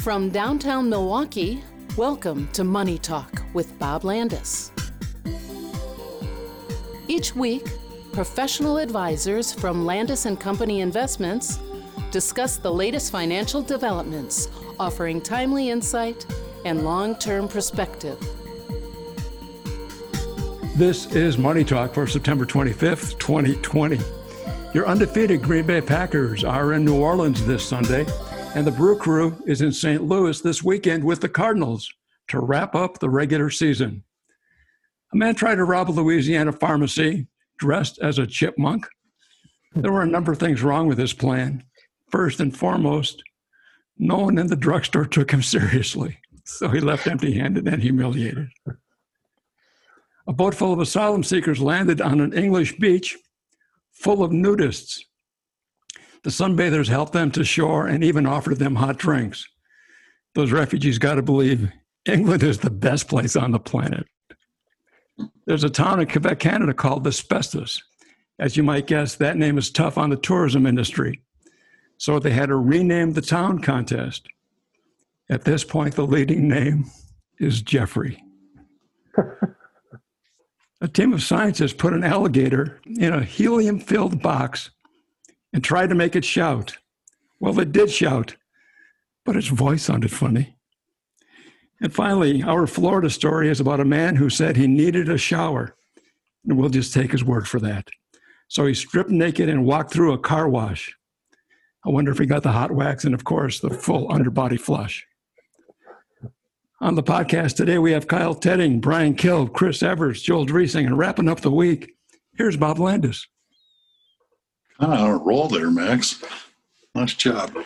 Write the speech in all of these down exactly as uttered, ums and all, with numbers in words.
From downtown Milwaukee, welcome to Money Talk with Bob Landis. Each week, professional advisors from Landis and Company Investments discuss the latest financial developments, offering timely insight and long-term perspective. This is Money Talk for September twenty-fifth, twenty twenty. Your undefeated Green Bay Packers are in New Orleans this Sunday, and the Brew Crew is in Saint Louis this weekend with the Cardinals to wrap up the regular season. A man tried to rob a Louisiana pharmacy dressed as a chipmunk. There were a number of things wrong with his plan. First and foremost, no one in the drugstore took him seriously, so he left empty-handed and humiliated. A boat full of asylum seekers landed on an English beach full of nudists. The sunbathers helped them to shore and even offered them hot drinks. Those refugees got to believe England is the best place on the planet. There's a town in Quebec, Canada called Asbestos. As you might guess, that name is tough on the tourism industry. So they had to rename the town contest. At this point, the leading name is Jeffrey. A team of scientists put an alligator in a helium-filled box and tried to make it shout. Well, it did shout, but its voice sounded funny. And finally, our Florida story is about a man who said he needed a shower, and we'll just take his word for that. So he stripped naked and walked through a car wash. I wonder if he got the hot wax and, of course, the full underbody flush. On the podcast today, we have Kyle Tedding, Brian Kill, Chris Evers, Joel Driesing, and wrapping up the week, here's Bob Landis. Kind of on a roll there, Max. Nice job.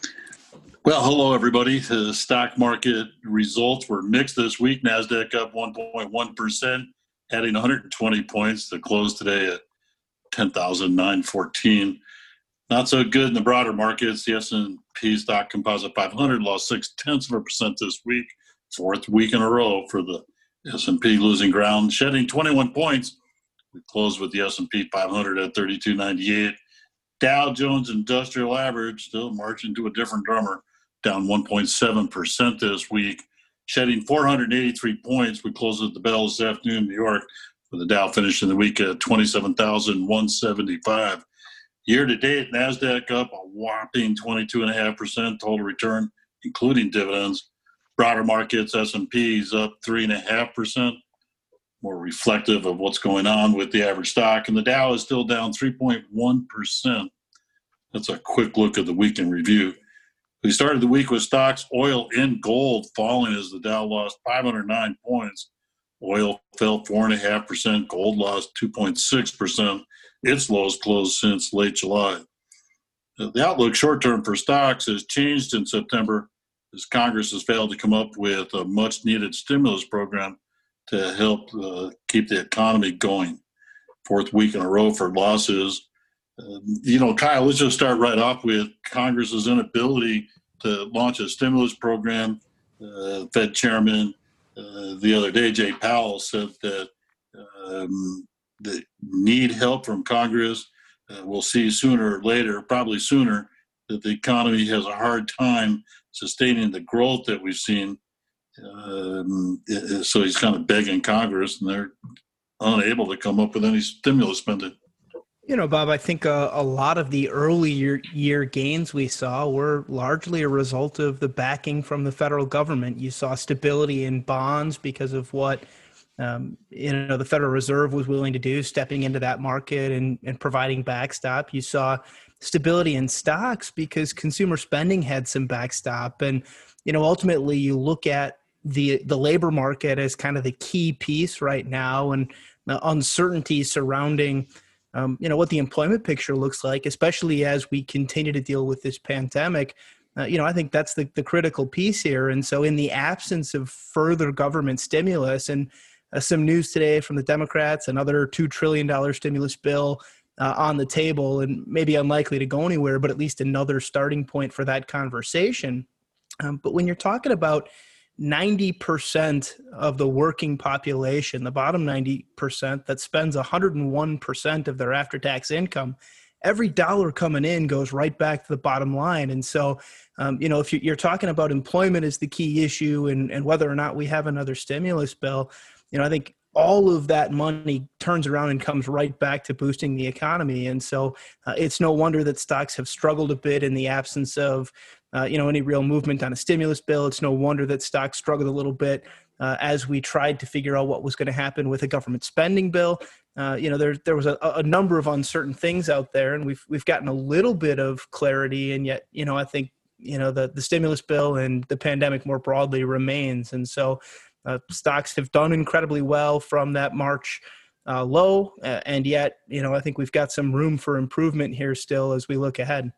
Well, hello, everybody. The stock market results were mixed this week. NASDAQ up one point one percent, adding one hundred twenty points to close today at ten thousand nine hundred fourteen. Not so good in the broader markets. The S and P stock composite five hundred lost six tenths of a percent this week, fourth week in a row for the S and P losing ground, shedding twenty-one points. We closed with the S and P five hundred at thirty-two ninety-eight. Dow Jones Industrial Average still marching to a different drummer, down one point seven percent this week, shedding four hundred eighty-three points. We closed at the bell this afternoon in New York, with the Dow finishing the week at twenty-seven thousand one hundred seventy-five. Year to date, NASDAQ up a whopping twenty-two point five percent total return, including dividends. Broader markets, S and P's up three point five percent, more reflective of what's going on with the average stock. And the Dow is still down three point one percent. That's a quick look at the week in review. We started the week with stocks, oil and gold falling as the Dow lost five hundred nine points. Oil fell four point five percent. Gold lost two point six percent. Its lowest close since late July. The outlook short-term for stocks has changed in September as Congress has failed to come up with a much-needed stimulus program to help uh, keep the economy going. Fourth week in a row for losses. Uh, you know, Kyle, let's just start right off with Congress's inability to launch a stimulus program. Uh, Fed chairman uh, the other day, Jay Powell, said that um, they need help from Congress. Uh, we'll see sooner or later, probably sooner, that the economy has a hard time sustaining the growth that we've seen. Um, so he's kind of begging Congress, and they're unable to come up with any stimulus spending. You know, Bob, I think a, a lot of the earlier year gains we saw were largely a result of the backing from the federal government. You saw stability in bonds because of what um, you know the Federal Reserve was willing to do, stepping into that market and, and providing backstop. You saw stability in stocks because consumer spending had some backstop. And, you know, ultimately you look at the the labor market as kind of the key piece right now, and the uncertainty surrounding Um, you know, what the employment picture looks like, especially as we continue to deal with this pandemic. Uh, you know, I think that's the, the critical piece here. And so in the absence of further government stimulus and uh, some news today from the Democrats, another two trillion dollars stimulus bill uh, on the table, and maybe unlikely to go anywhere, but at least another starting point for that conversation. Um, but when you're talking about ninety percent of the working population, the bottom ninety percent that spends one hundred one percent of their after-tax income every dollar coming in goes right back to the bottom line. And so, um, you know, if you're talking about employment as the key issue and, and whether or not we have another stimulus bill, you know, I think all of that money turns around and comes right back to boosting the economy. And so uh, it's no wonder that stocks have struggled a bit in the absence of, uh, you know, any real movement on a stimulus bill. It's no wonder that stocks struggled a little bit uh, as we tried to figure out what was going to happen with a government spending bill. Uh, you know, there there was a, a number of uncertain things out there, and we've we've gotten a little bit of clarity. And yet, you know, I think, you know, the, the stimulus bill and the pandemic more broadly remains. And so Uh, stocks have done incredibly well from that March uh, low, uh, and yet, you know, I think we've got some room for improvement here still as we look ahead.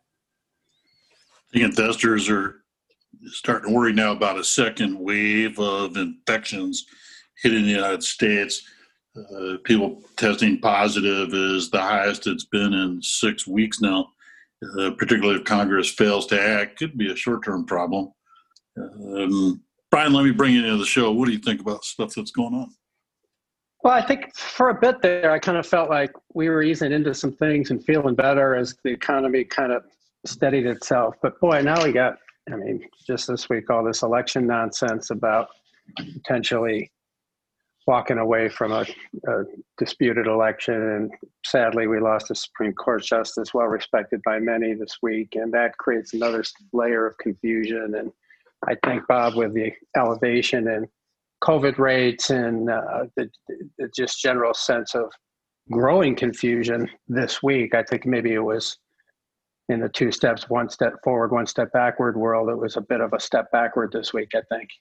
I think investors are starting to worry now about a second wave of infections hitting the United States. Uh, people testing positive is the highest it's been in six weeks now, uh, particularly if Congress fails to act. Could be a short-term problem. Um, Brian, let me bring you into the show. What do you think about stuff that's going on? Well, I think for a bit there, I kind of felt like we were easing into some things and feeling better as the economy kind of steadied itself. But boy, now we got, I mean, just this week, all this election nonsense about potentially walking away from a, a disputed election. And sadly, we lost a Supreme Court justice, well respected by many this week. And that creates another layer of confusion. And I think, Bob, with the elevation in COVID rates and uh, the, the just general sense of growing confusion this week, I think maybe it was in the two steps, one step forward, one step backward world. It was a bit of a step backward this week, I think.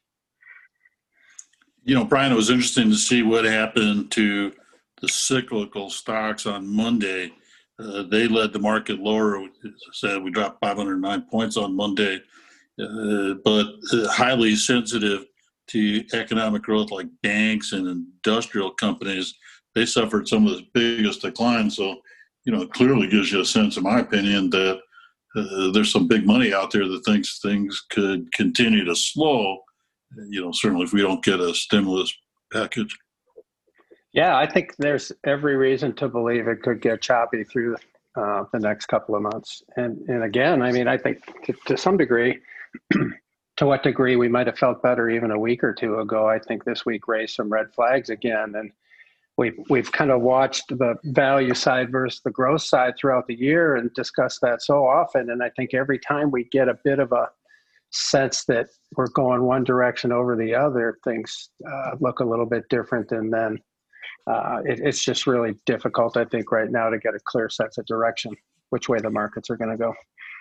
You know, Brian, it was interesting to see what happened to the cyclical stocks on Monday. Uh, they led the market lower. As I said, we dropped five hundred nine points on Monday. Uh, but uh, highly sensitive to economic growth like banks and industrial companies, they suffered some of the biggest declines. So, you know, it clearly gives you a sense, in my opinion, that uh, there's some big money out there that thinks things could continue to slow, you know, certainly if we don't get a stimulus package. Yeah, I think there's every reason to believe it could get choppy through uh, the next couple of months. And, and again, I mean, I think to, to some degree, to what degree we might have felt better even a week or two ago, I think this week raised some red flags again. And we've, we've kind of watched the value side versus the growth side throughout the year and discussed that so often. And I think every time we get a bit of a sense that we're going one direction over the other, things uh, look a little bit different. And then uh, it, it's just really difficult, I think, right now to get a clear sense of direction, which way the markets are going to go.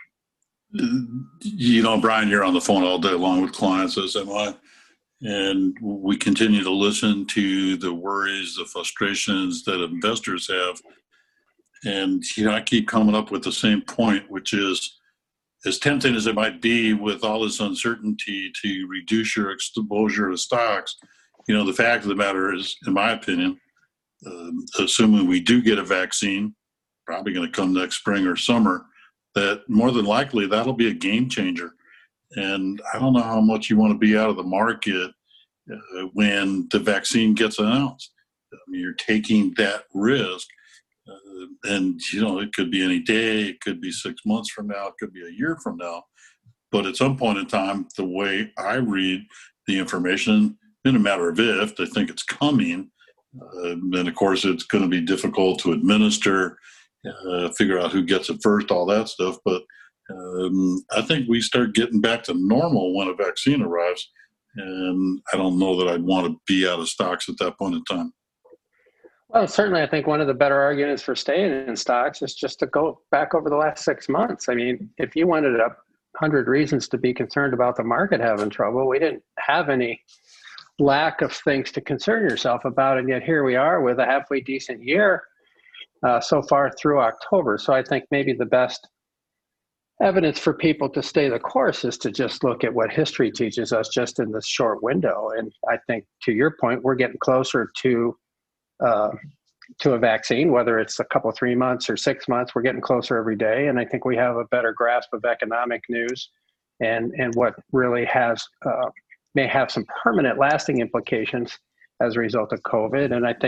You know, Brian, you're on the phone all day long with clients, as am I, and we continue to listen to the worries, the frustrations that investors have. And, you know, I keep coming up with the same point, which is, as tempting as it might be with all this uncertainty to reduce your exposure to stocks, you know, the fact of the matter is, in my opinion, uh, assuming we do get a vaccine, probably going to come next spring or summer, that more than likely that'll be a game changer. And I don't know how much you want to be out of the market uh, when the vaccine gets announced. I mean, you're taking that risk. Uh, and, you know, it could be any day, it could be six months from now, it could be a year from now. But at some point in time, the way I read the information, in a matter of if they think it's coming, uh, then, of course, it's going to be difficult to administer, Uh, figure out who gets it first, all that stuff. But um, I think we start getting back to normal when a vaccine arrives. And I don't know that I'd want to be out of stocks at that point in time. Well, certainly, I think one of the better arguments for staying in stocks is just to go back over the last six months. I mean, if you wanted a hundred reasons to be concerned about the market having trouble, we didn't have any lack of things to concern yourself about. And yet here we are with a halfway decent year Uh, so far through October. So I think maybe the best evidence for people to stay the course is to just look at what history teaches us just in this short window. And I think, to your point, we're getting closer to uh, to a vaccine, whether it's a couple, three months or six months, we're getting closer every day. And I think we have a better grasp of economic news and, and what really has uh, may have some permanent lasting implications as a result of COVID. And I think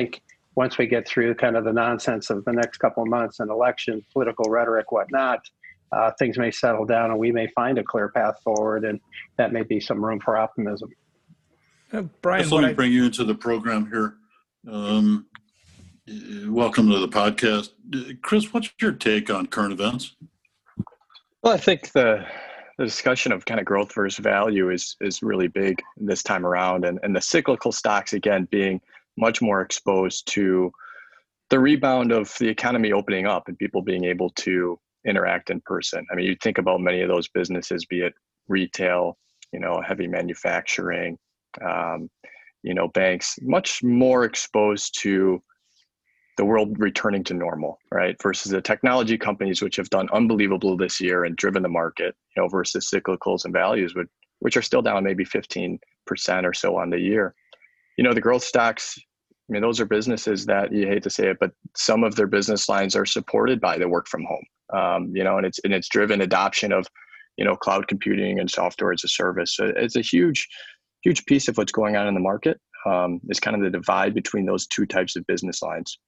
once we get through kind of the nonsense of the next couple of months and election, political rhetoric, whatnot, uh, things may settle down and we may find a clear path forward, and that may be some room for optimism. Uh, Brian, Just let me I, bring you into the program here. Um, welcome to the podcast. Chris, what's your take on current events? Well, I think the the discussion of kind of growth versus value is is really big this time around, and, and the cyclical stocks, again, being much more exposed to the rebound of the economy opening up and people being able to interact in person. I mean, you think about many of those businesses, be it retail, you know, heavy manufacturing, um, you know, banks, much more exposed to the world returning to normal, right? Versus the technology companies, which have done unbelievable this year and driven the market, you know, versus cyclicals and values, which, which are still down maybe fifteen percent or so on the year. You know, the growth stocks, I mean, those are businesses that, you hate to say it, but some of their business lines are supported by the work from home, um, you know, and it's, and it's driven adoption of, you know, cloud computing and software as a service. So it's a huge, huge piece of what's going on in the market. Um, is kind of the divide between those two types of business lines.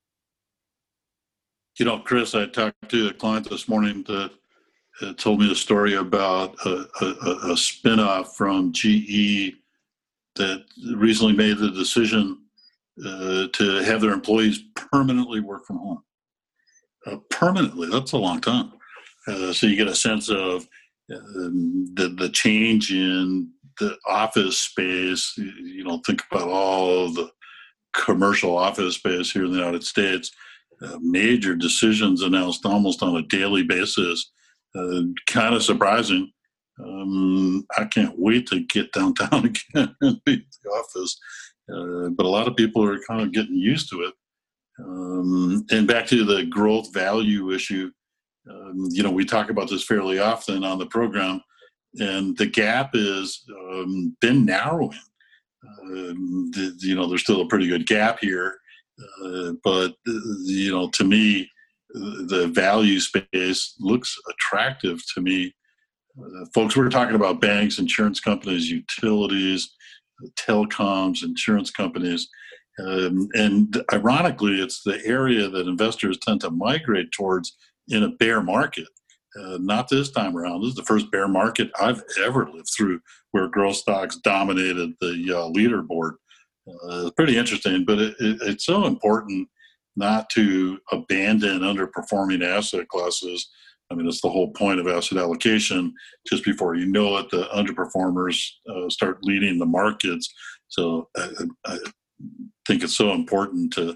You know, Chris, I talked to a client this morning that uh, told me a story about a, a, a spinoff from G E that recently made the decision uh, to have their employees permanently work from home. Uh, permanently, that's a long time. Uh, so you get a sense of uh, the, the change in the office space. You know, think about all the commercial office space here in the United States. Uh, major decisions announced almost on a daily basis. Uh, kind of surprising. Um, I can't wait to get downtown again and be at the office. Uh, but a lot of people are kind of getting used to it. Um, and back to the growth value issue, um, you know, we talk about this fairly often on the program, and the gap has um, been narrowing. Um, the, you know, there's still a pretty good gap here. Uh, but, uh, you know, to me, the value space looks attractive to me. Uh, folks, we're talking about banks, insurance companies, utilities, telecoms, insurance companies. Um, and ironically, it's the area that investors tend to migrate towards in a bear market. Uh, not this time around. This is the first bear market I've ever lived through where growth stocks dominated the uh, leaderboard. Uh, it's pretty interesting, but it, it, it's so important not to abandon underperforming asset classes. I mean, it's the whole point of asset allocation. Just before you know it, the underperformers uh, start leading the markets. So I, I think it's so important to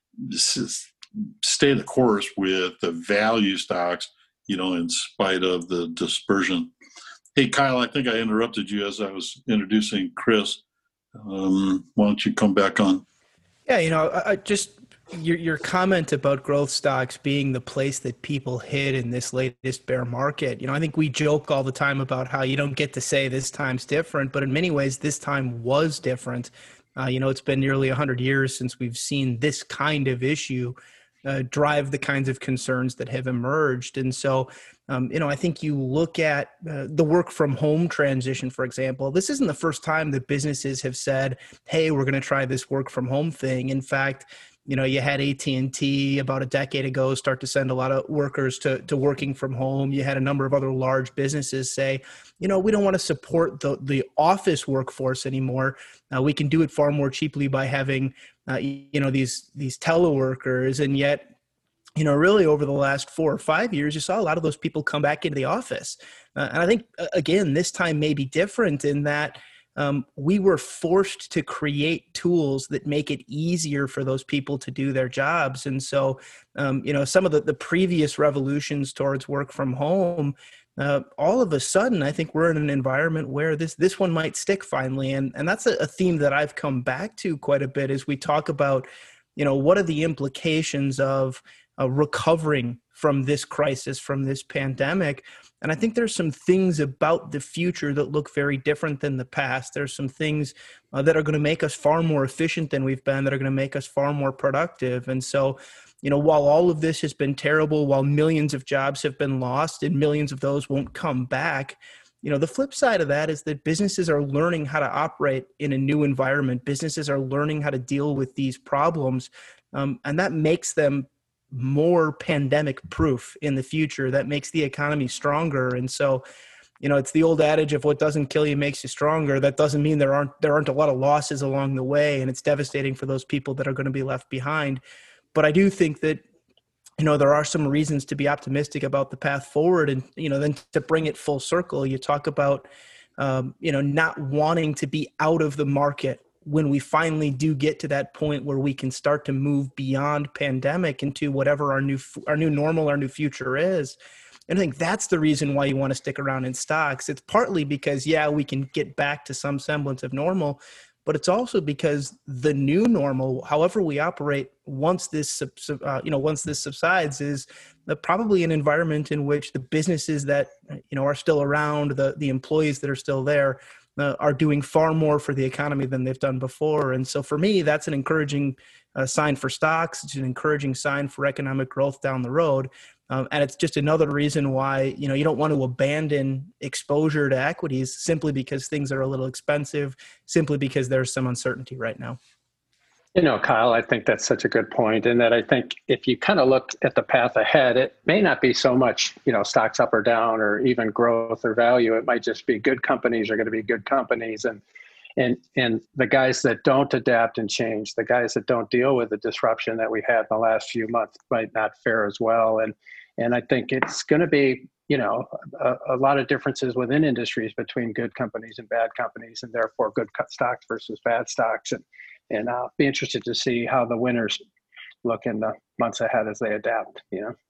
stay the course with the value stocks, you know, in spite of the dispersion. Hey, Kyle, I think I interrupted you as I was introducing Chris. Um, why don't you come back on? Yeah, you know, I, I just your your comment about growth stocks being the place that people hid in this latest bear market. You know, I think we joke all the time about how you don't get to say this time's different, but in many ways, this time was different. Uh, you know, it's been nearly one hundred years since we've seen this kind of issue uh, drive the kinds of concerns that have emerged. And so, um, you know, I think you look at uh, the work from home transition, for example. This isn't the first time that businesses have said, hey, we're going to try this work from home thing. In fact, you know, you had A T and T about a decade ago start to send a lot of workers to, to working from home. You had a number of other large businesses say, you know, we don't want to support the, the office workforce anymore. Uh, we can do it far more cheaply by having, uh, you know, these these teleworkers. And yet, you know, really over the last four or five years, you saw a lot of those people come back into the office. Uh, and I think, again, this time may be different in that Um, we were forced to create tools that make it easier for those people to do their jobs. And so, um, you know, some of the, the previous revolutions towards work from home, uh, all of a sudden, I think we're in an environment where this this one might stick finally. And, and that's a, a theme that I've come back to quite a bit as we talk about, you know, what are the implications of uh, recovering from this crisis, from this pandemic. And I think there's some things about the future that look very different than the past. There's some things uh, that are going to make us far more efficient than we've been, that are going to make us far more productive. And so, you know, while all of this has been terrible, while millions of jobs have been lost and millions of those won't come back, You know, the flip side of that is that businesses are learning how to operate in a new environment. Businesses are learning how to deal with these problems, um, and that makes them more pandemic proof in the future. That makes the economy stronger. And so, you know, it's the old adage of what doesn't kill you makes you stronger. That doesn't mean there aren't there aren't a lot of losses along the way, and it's devastating for those people that are going to be left behind. But I do think that, you know, there are some reasons to be optimistic about the path forward. And, you know, then to bring it full circle, you talk about, um, you know, not wanting to be out of the market when we finally do get to that point where we can start to move beyond pandemic into whatever our new, our new normal, our new future is. And I think that's the reason why you want to stick around in stocks. It's partly because, yeah, we can get back to some semblance of normal, but it's also because the new normal, however we operate once this, uh, you know, once this subsides, is probably an environment in which the businesses that, you know, are still around, the the employees that are still there, uh, are doing far more for the economy than they've done before. And so for me, that's an encouraging uh, sign for stocks. It's an encouraging sign for economic growth down the road. Um, and it's just another reason why, you know, you don't want to abandon exposure to equities simply because things are a little expensive, simply because there's some uncertainty right now. You know, Kyle, I think that's such a good point, in that I think if you kind of look at the path ahead, it may not be so much, you know, stocks up or down or even growth or value. It might just be good companies are going to be good companies. And and and the guys that don't adapt and change, the guys that don't deal with the disruption that we've had in the last few months might not fare as well. And and I think it's going to be, you know, a, a lot of differences within industries between good companies and bad companies, and therefore good stocks versus bad stocks. And And I'll be interested to see how the winners look in the months ahead as they adapt, you know.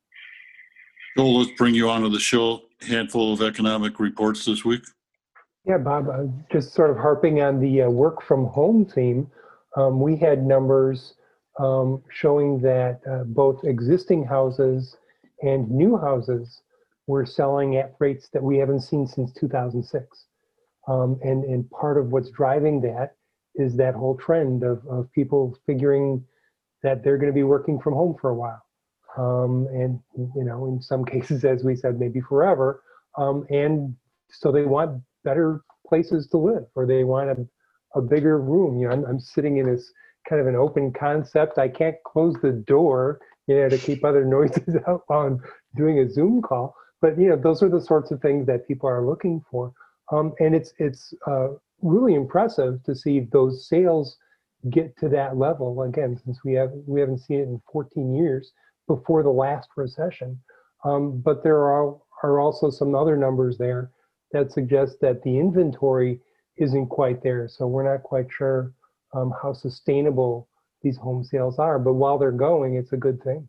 Joel, let's bring you onto the show. Handful of economic reports this week. Yeah, Bob, uh, just sort of harping on the uh, work from home theme, um, we had numbers um, showing that uh, both existing houses and new houses were selling at rates that we haven't seen since two thousand six. Um, and, and part of what's driving that is that whole trend of, of people figuring that they're going to be working from home for a while. Um, and, you know, in some cases, as we said, maybe forever. Um, and so they want better places to live, or they want a, a bigger room. You know, I'm, I'm sitting in this kind of an open concept. I can't close the door, you know, to keep other noises out while I'm doing a Zoom call. But, you know, those are the sorts of things that people are looking for. Um, and it's, it's, uh, really impressive to see those sales get to that level again, since we have we haven't seen it in fourteen years before the last recession. Um, but there are are also some other numbers there that suggest that the inventory isn't quite there. So we're not quite sure um, how sustainable these home sales are. But while they're going, it's a good thing.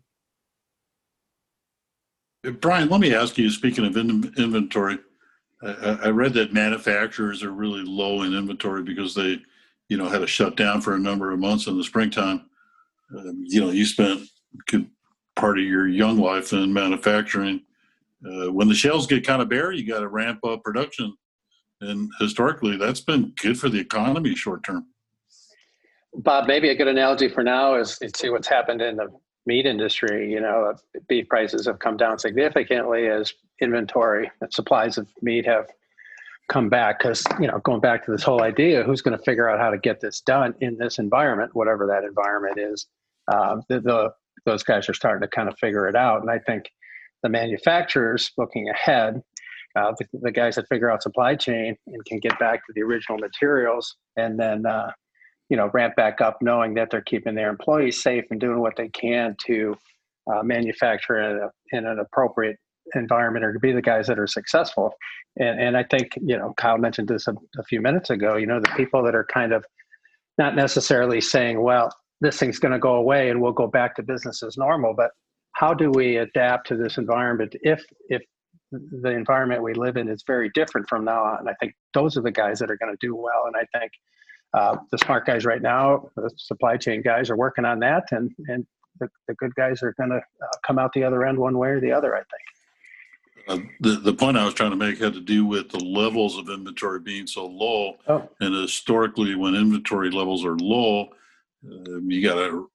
Brian, let me ask you, speaking of in- inventory, I read that manufacturers are really low in inventory because they, you know, had to shut down for a number of months in the springtime. Um, you know, you spent good part of your young life in manufacturing. Uh, when the shelves get kind of bare, you got to ramp up production. And historically, that's been good for the economy short term. Bob, maybe a good analogy for now is to see what's happened in the meat industry. You know, beef prices have come down significantly as inventory and supplies of meat have come back, because, you know, going back to this whole idea, who's going to figure out how to get this done in this environment, whatever that environment is, uh, the, the, those guys are starting to kind of figure it out. And I think the manufacturers looking ahead, uh, the, the guys that figure out supply chain and can get back to the original materials, and then, uh, you know, ramp back up knowing that they're keeping their employees safe and doing what they can to uh, manufacture in, a, in an appropriate environment, or to be the guys that are successful. And and I think, you know, Kyle mentioned this a, a few minutes ago, you know, the people that are kind of not necessarily saying, well, this thing's going to go away and we'll go back to business as normal, but how do we adapt to this environment if if the environment we live in is very different from now on? And I think those are the guys that are going to do well. And I think uh, the smart guys right now, the supply chain guys, are working on that, and and the, the good guys are going to uh, come out the other end one way or the other, I think. Uh, the, the point I was trying to make had to do with the levels of inventory being so low. Oh. And historically, when inventory levels are low, uh, you got to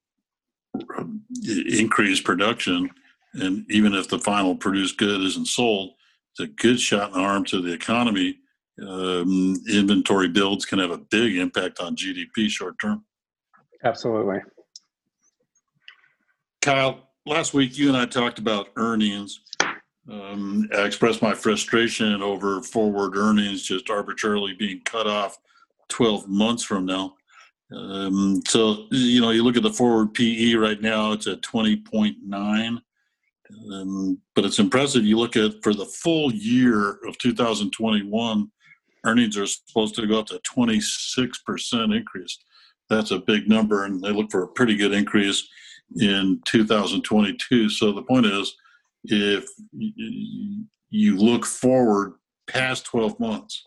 increase production. And even if the final produced good isn't sold, it's a good shot in the arm to the economy. Um, inventory builds can have a big impact on G D P short term. Absolutely. Kyle, last week you and I talked about earnings. Um, I expressed my frustration over forward earnings just arbitrarily being cut off twelve months from now. Um, so, you know, you look at the forward P E right now, it's at twenty point nine. Um, but it's impressive. You look at for the full year of two thousand twenty-one, earnings are supposed to go up to twenty-six percent increase. That's a big number, and they look for a pretty good increase in two thousand twenty-two. So the point is, if you look forward past twelve months,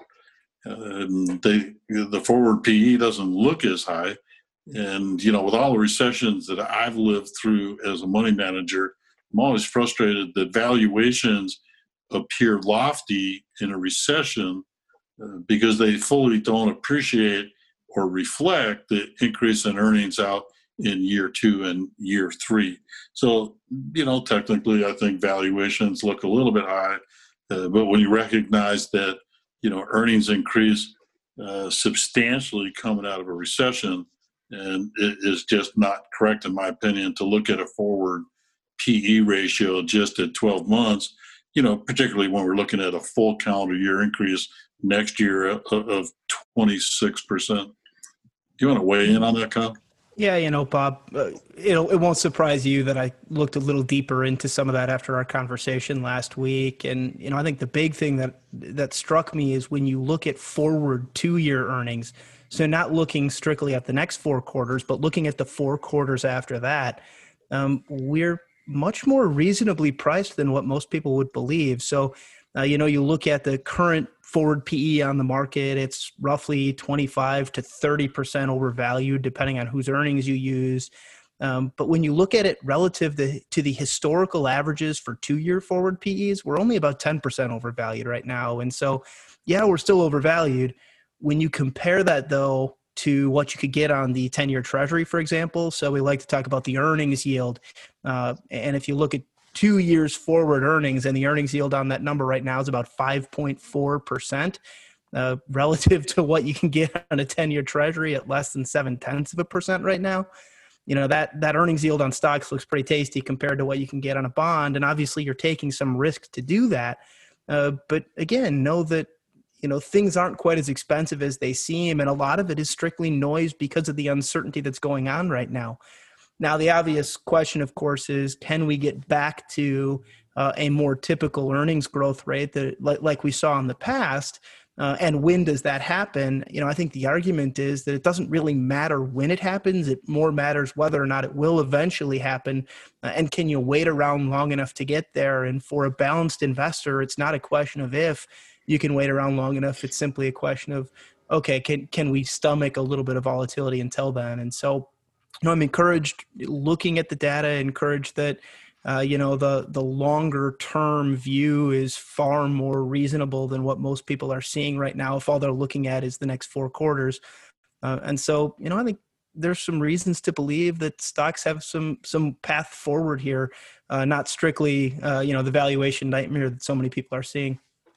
um, they, the forward P E doesn't look as high. And, you know, with all the recessions that I've lived through as a money manager, I'm always frustrated that valuations appear lofty in a recession uh, because they fully don't appreciate or reflect the increase in earnings out in year two and year three. So, you know, technically, I think valuations look a little bit high, uh, but when you recognize that, you know, earnings increase uh, substantially coming out of a recession, and it is just not correct, in my opinion, to look at a forward P E ratio just at twelve months, you know, particularly when we're looking at a full calendar year increase next year of, of twenty-six percent. Do you want to weigh in on that, Kyle? Yeah, you know, Bob, uh, it'll, it won't surprise you that I looked a little deeper into some of that after our conversation last week. And, you know, I think the big thing that that struck me is when you look at forward two-year earnings, so not looking strictly at the next four quarters, but looking at the four quarters after that, um, we're much more reasonably priced than what most people would believe. So, uh, you know, you look at the current forward P E on the market, it's roughly twenty-five to thirty percent overvalued, depending on whose earnings you use. Um, but when you look at it relative to, to the historical averages for two-year forward P Es, we're only about ten percent overvalued right now. And so, yeah, we're still overvalued. When you compare that, though, to what you could get on the ten-year Treasury, for example, so we like to talk about the earnings yield. Uh, and if you look at two years forward earnings, and the earnings yield on that number right now is about five point four percent uh, relative to what you can get on a ten-year Treasury at less than seven-tenths of a percent right now. You know, that, that earnings yield on stocks looks pretty tasty compared to what you can get on a bond. And obviously you're taking some risk to do that. Uh, but again, know that, you know, things aren't quite as expensive as they seem. And a lot of it is strictly noise because of the uncertainty that's going on right now. Now, the obvious question, of course, is can we get back to uh, a more typical earnings growth rate that like, like we saw in the past? Uh, and when does that happen? You know, I think the argument is that it doesn't really matter when it happens. It more matters whether or not it will eventually happen. Uh, and can you wait around long enough to get there? And for a balanced investor, it's not a question of if you can wait around long enough. It's simply a question of, okay, can can we stomach a little bit of volatility until then? And so, you know, I'm encouraged looking at the data, encouraged that, uh, you know, the, the longer term view is far more reasonable than what most people are seeing right now if all they're looking at is the next four quarters. Uh, and so, you know, I think there's some reasons to believe that stocks have some some path forward here, uh, not strictly, uh, you know, the valuation nightmare that so many people are seeing.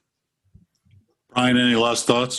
Brian, any last thoughts?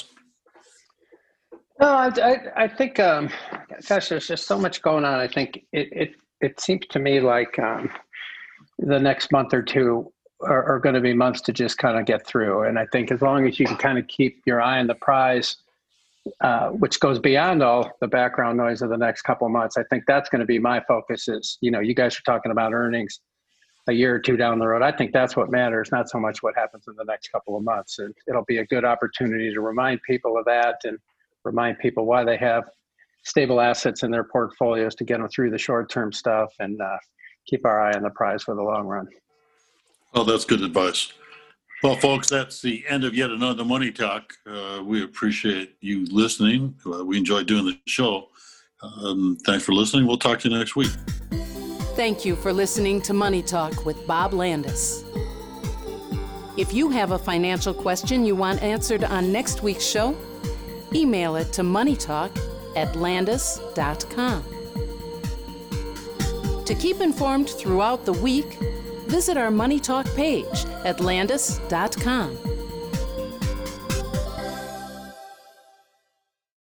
No, I, I, I think, um, gosh, there's just so much going on. I think it it, it seems to me like um, the next month or two are, are going to be months to just kind of get through. And I think as long as you can kind of keep your eye on the prize, uh, which goes beyond all the background noise of the next couple of months, I think that's going to be my focus is, you know, you guys are talking about earnings a year or two down the road. I think that's what matters, not so much what happens in the next couple of months. And it'll be a good opportunity to remind people of that and remind people why they have stable assets in their portfolios to get them through the short-term stuff and uh, keep our eye on the prize for the long run. Well, that's good advice. Well, folks, that's the end of yet another Money Talk. Uh, we appreciate you listening. Uh, we enjoy doing the show. Um, thanks for listening. We'll talk to you next week. Thank you for listening to Money Talk with Bob Landis. If you have a financial question you want answered on next week's show, email it to moneytalk at landis dot com. To keep informed throughout the week, visit our Money Talk page at landis dot com.